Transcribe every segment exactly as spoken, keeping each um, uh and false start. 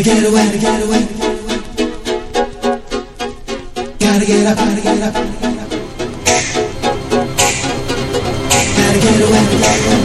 Gotta get away, gotta get away. Gotta get up, gotta get up. Gotta get away, gotta get away.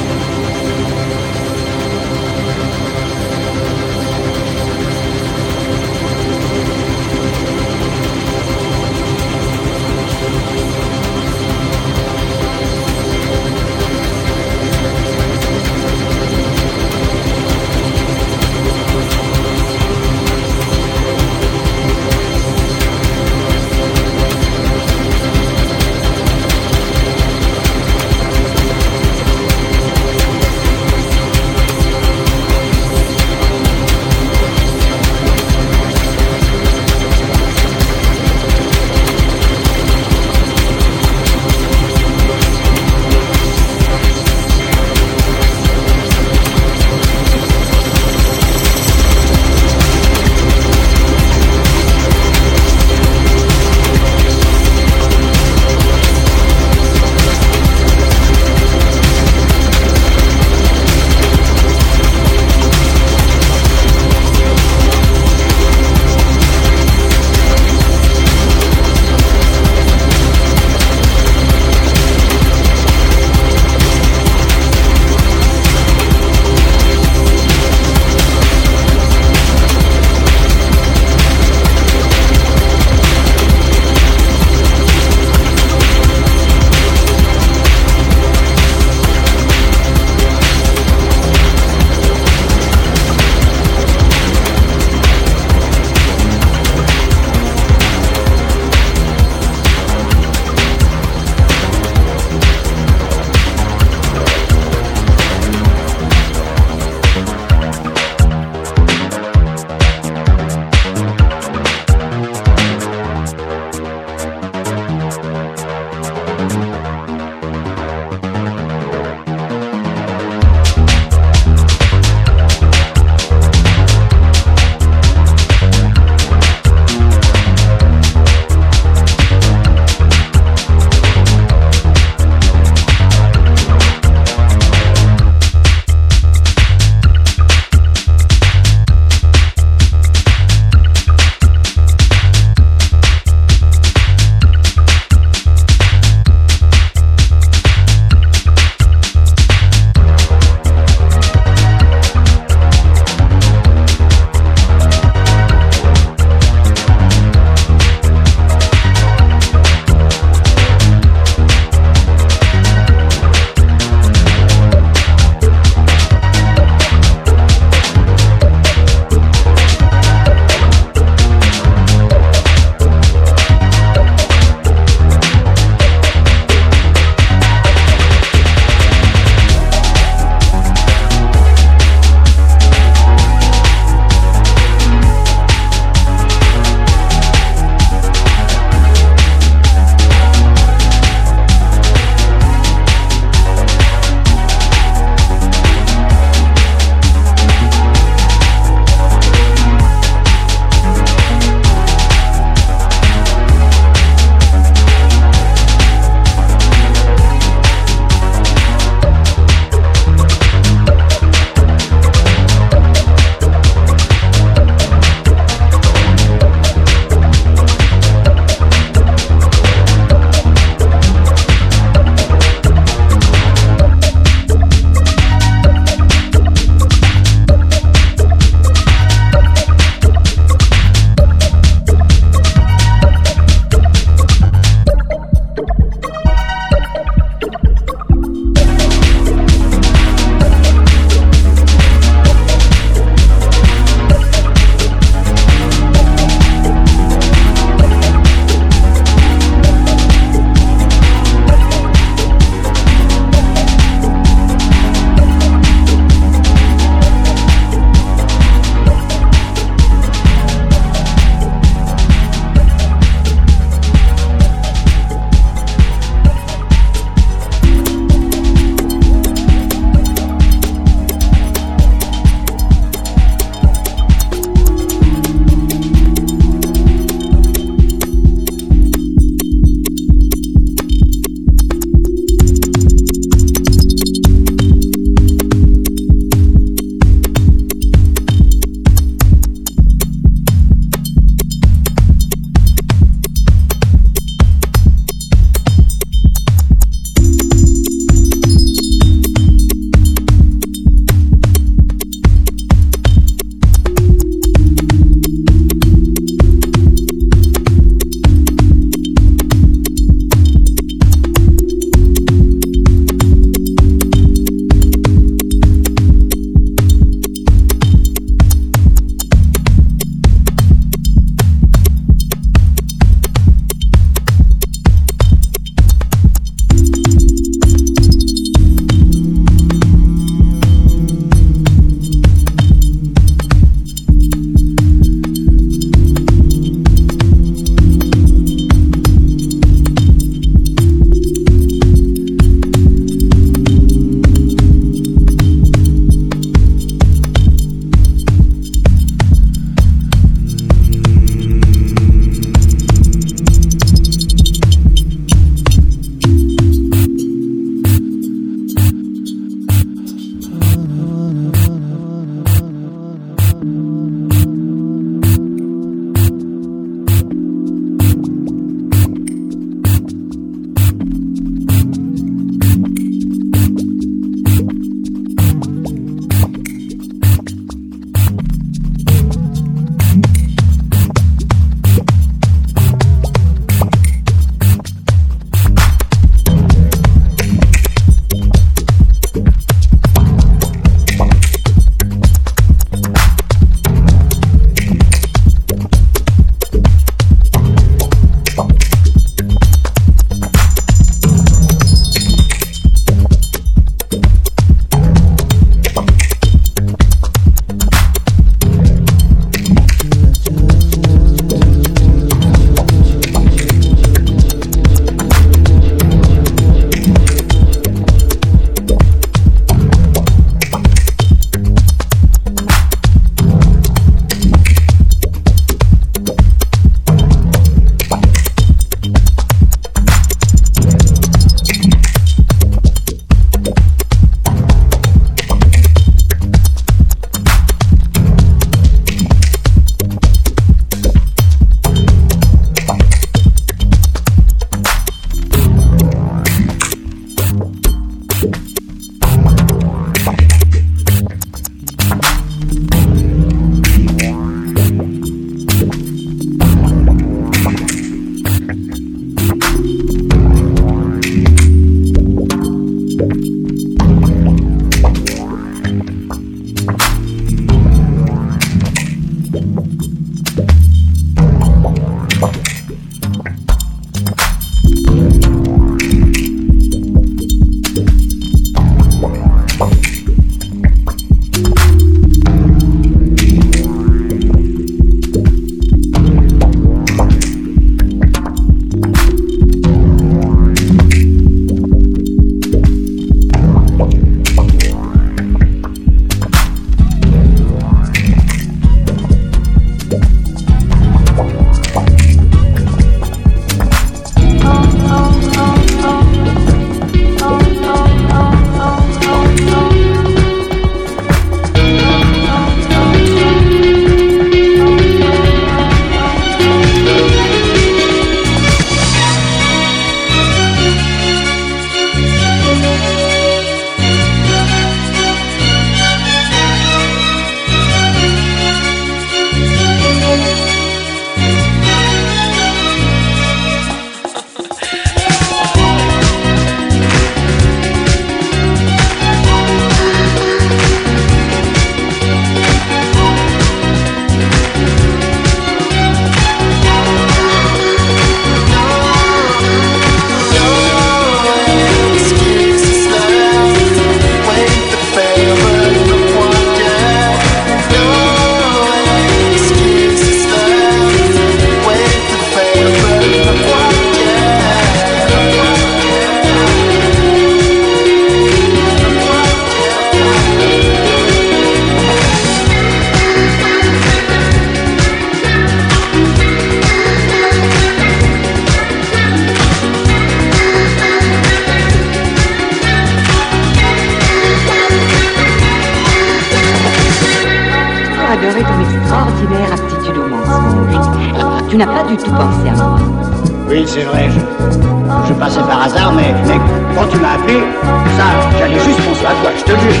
n'as pas du tout pensé à moi. Oui, c'est vrai, je, je passais par hasard, mais, mais quand tu m'as appelé, ça, j'allais juste penser à toi, je te le jure.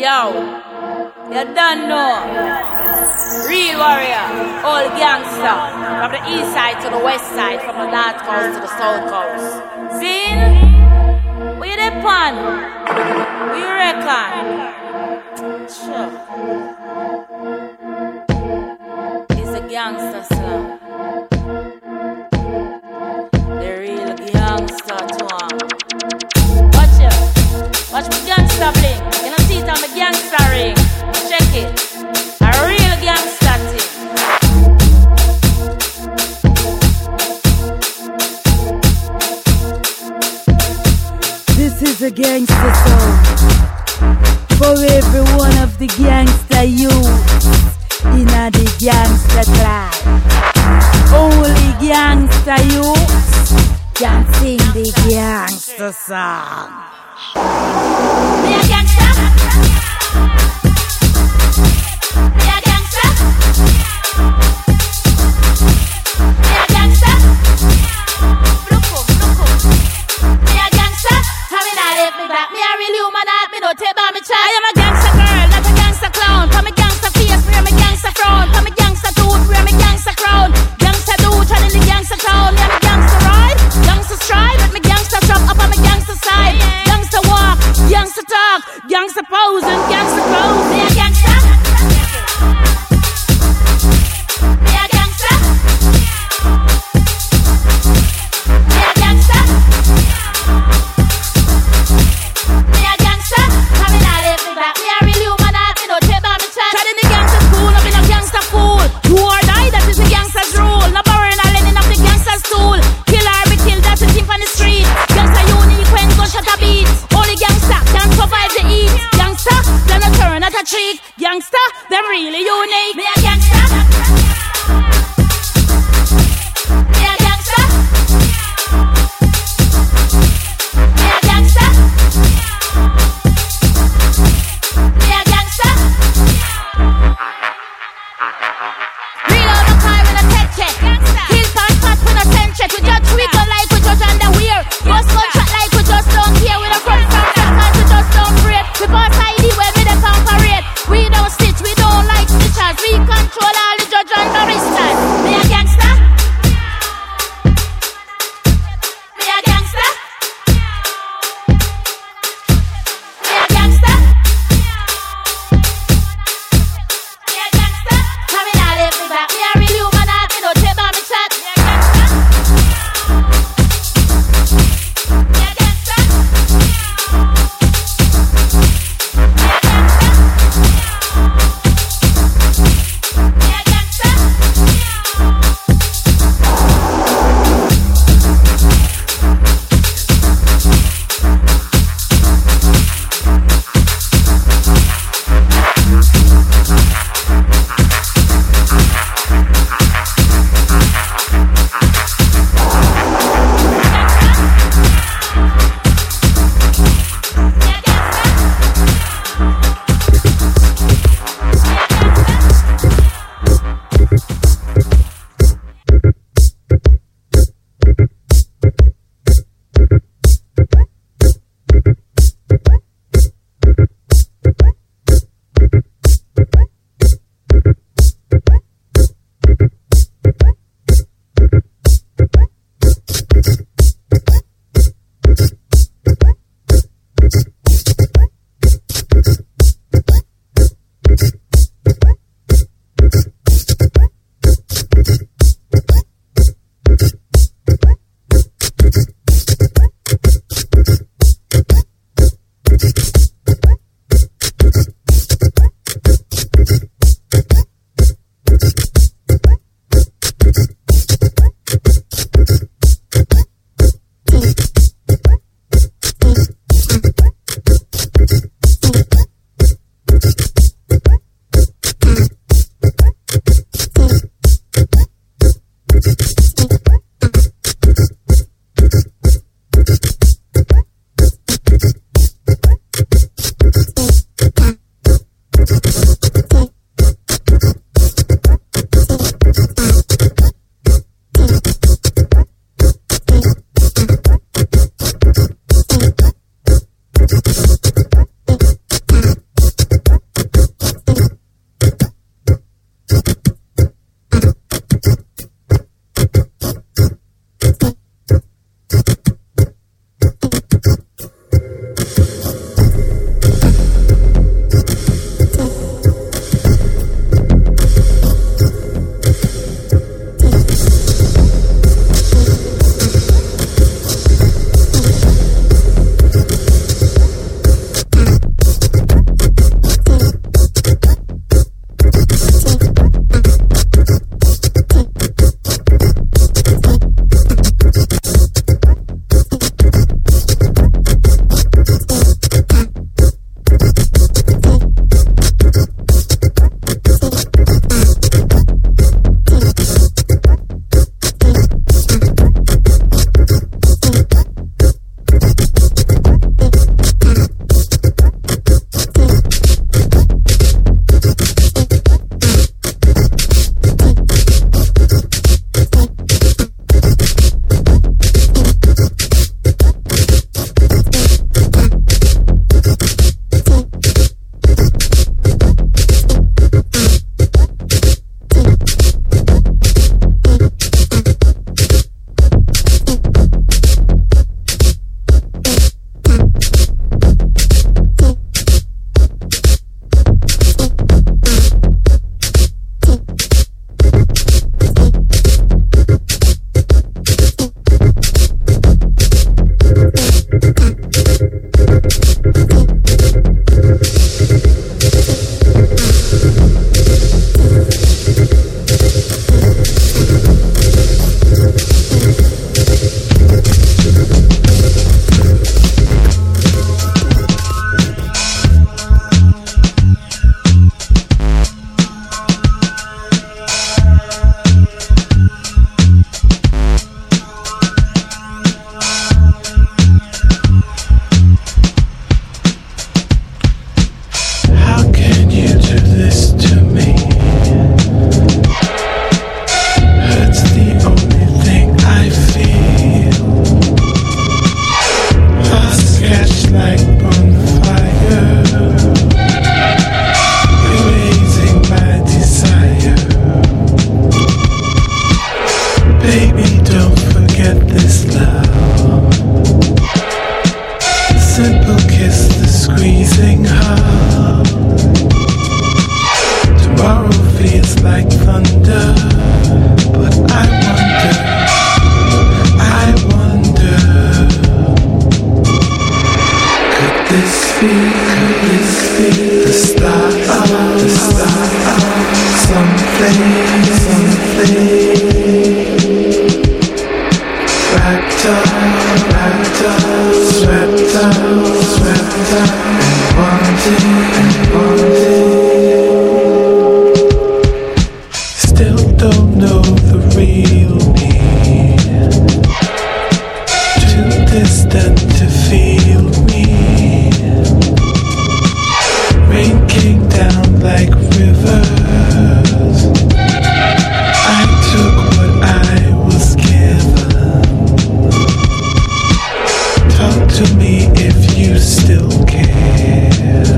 Yo, you don't know. Real warrior, old gangster. From the east side to the west side, from the north coast to the south coast. See? Where you dey pan? Where you reckon? Sure. It's a gangster slam. The real gangster twang. Watch it. Watch my gangster bling. You know see it on my gangster ring. Check it. A real gangster thing. This is a gangster song for every one of the gangster youths in a the gangster tribe. Only gangster youths can sing the gangster song. Me a gangster. Me a gangster. Me a gangster. Look up, look up. Me a gangster. How me not let me back? Me a real human heart. Me don't take by me child. I am a gangster girl, not a gangster clown. From me gangster face, wear me gangster frown. From me gangster tooth, wear me gangster crown. Gangster dude, trying in the gangster town. Me a me gangster ride, gangster stride. With me gangster shop up on me gangster side. Gangster walk, gangster talk, gangster pose and gangster clothes. Me a gangster. Me a gangster. Me a gangster. Me a gangster. Come in and let me back. Me a real human heart. Me don't take by me child. Tried in the gangster school, up in a gangster pool. Do or die, that is the gangster's rule. No borrowing or lending up the gangster's tool. Kill or be killed, that's the thing on the street. Gangster unique when gunshot a beat. Only gangster can survive the heat. Gangster, then a turn at a treat. Gangster, them really unique. Me a gangster. Me a gangster. Me a gangster. Me a gangster. Real out the car with a tech check. Kill part part with a ten check. We judge we go like we judge underwear. Most gunshot like we just don't care. We don't front from that cause we just don't break. We pass I D when we the comparate. We don't stitch, we don't like stitchers. We control all the judge and barristers. Me a gangster. Me a gangster. Me a gangster. Me a gangster. Come in and let me back. Me a real human heart. Me don't take by me chat. Me a gangster. Me a gangster. Me a gangster. Me a gangster. be, could this be the start of, the start of something, something wrapped up, wrapped up, swept up, swept up, and wanted, and wanted. Still don't know the real me. Too distant to feel me. Rain came down like rivers. I took what I was given. Talk to me if you still care.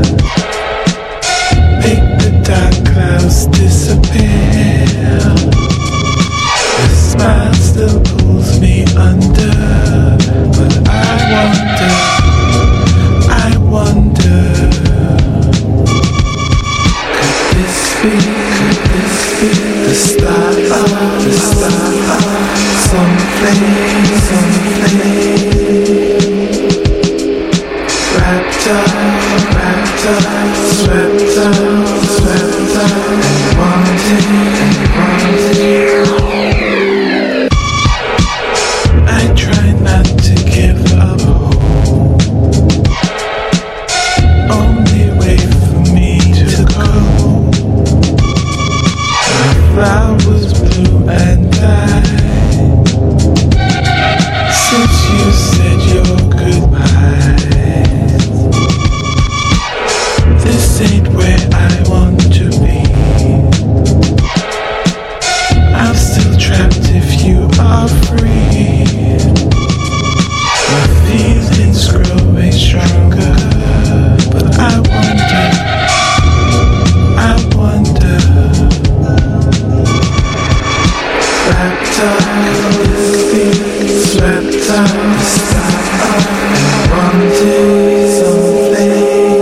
Make the dark clouds disappear. The smile still pulls me under, but I wonder, I wonder, could this be, could this be the start of, the start of something, something wrapped up, wrapped up, swept up, swept up, and wanted, and wanted. I try not to give up hope. Only way for me to go. My flowers blew and died since you said your goodbyes. This ain't where I want to be. I'm still trapped if you are free. My feelings growing stronger, but I wonder, I wonder. Wrapped up, swept up, and wanted something.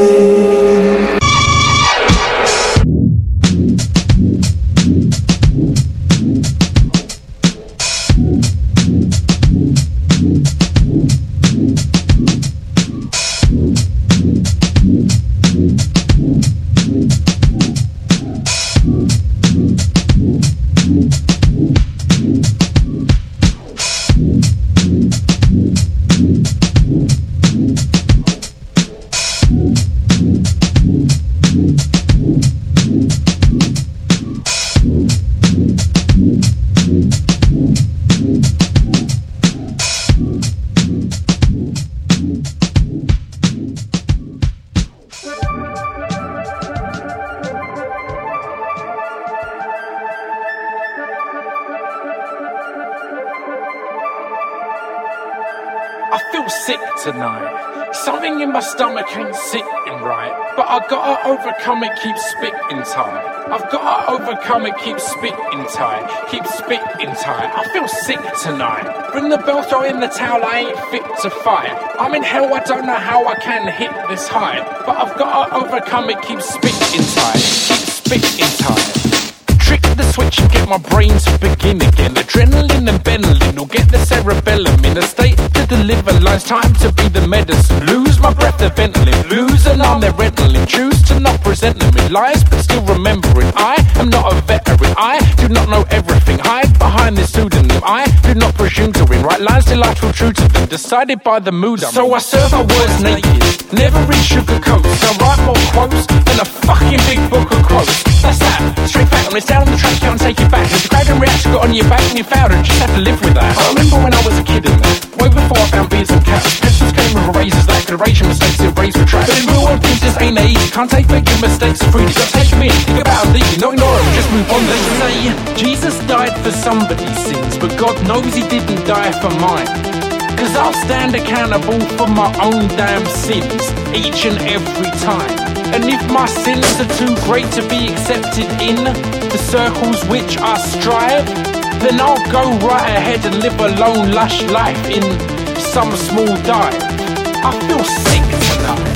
I feel sick tonight. Something in my stomach ain't sitting right. But I gotta overcome it, keep spitting tight. I've gotta overcome it, keep spitting tight. Keep spitting tight. I feel sick tonight. Ring the bell, throw in the towel, I ain't fit to fight. I'm in hell, I don't know how I can hit this high. But I've gotta overcome it, keep spitting tight. Keep spitting tight. Trick the switch and get my brain to begin again. Adrenaline and Benylin will get the cerebellum in a state to deliver lines. Time to be the medicine. Lose my breath, the Ventolin. Lose an arm, they're Ritalin. Choose to not present them in lies, but still remembering I am not a veteran. I do not know everything. Hide behind this pseudonym. I do not presume to win. Write lines till I feel true to them. Decided by the mood I'm so in. I serve my words naked, never in sugarcoats. I write more quotes than a fucking big book of quotes. That's that. Straight back on this down on the track, can't take it back. If the crowd and reaction got on your back and you failed, and just have to live with that. I remember when I was a kid in there, way before I found beers and cats. Pencils came with erasers that could erase your mistakes to erase for tracks. But in real world things just ain't that easy. Can't take big mistakes for free. You gotta take them in, think about them deeply, not ignore them, just move on. They say Jesus died for somebody's sins, but God knows he didn't die for mine. Cause I'll stand accountable for my own damn sins, each and every time. And if my sins are too great to be accepted in the circles which I strive, then I'll go right ahead and live a lone lush life in some small dive. I feel sick tonight.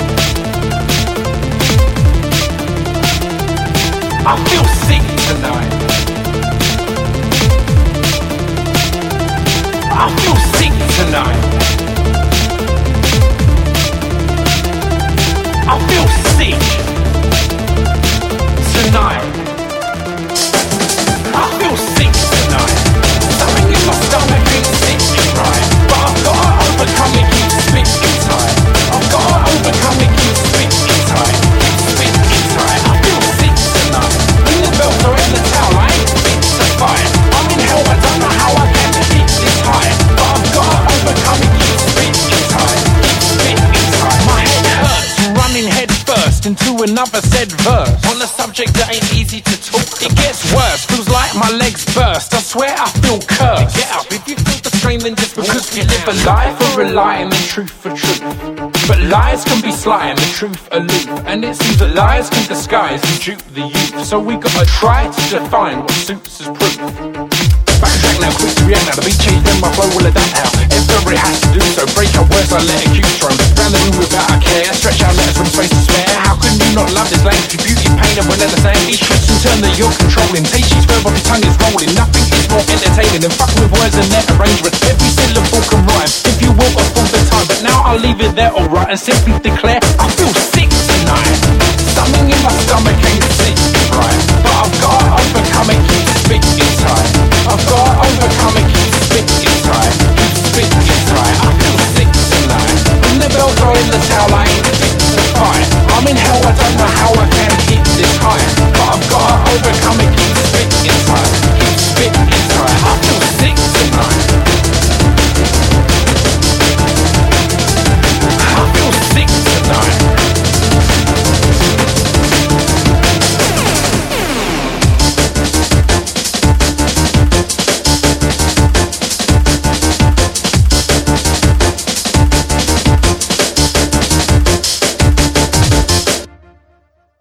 I feel sick tonight. I feel sick tonight. I feel sick tonight. I feel sick tonight. Something in my stomach ain't sitting right, but I've gotta overcome it, keep spitting tight. I've gotta overcome it, keep spitting tight. Keep spitting tight. I feel sick tonight. When the bells are in the town, I ain't fit to fight. I'm in hell, I don't know how I can hit this high, but I've gotta overcome it, keep spitting tight. Keep spitting tight. My head hurts, running head first into another said verse on a subject that ain't easy to talk. It gets worse, feels like my legs burst. I swear I feel cursed. Get up if you feel the strain, then just because we live a life or rely on the truth for truth. But lies can be sly and the truth aloof, and it seems that lies can disguise and dupe the youth. So we gotta try to define what suits as proof. Backtrack now, quick to react now. The beat changed, then my flow will adapt how ever it has to do so. Break out words, I let it cue thrown round the room without a care. Stretch out letters from space to spare. How can you not love this language? Beauty, pain, and we're never saying each twist and turn that you're controlling. Take sheets where your tongue is rolling. Nothing is more entertaining than fucking with words and their arrangement. Every syllable can rhyme if you will afford the time. But now I'll leave it there, alright, and simply declare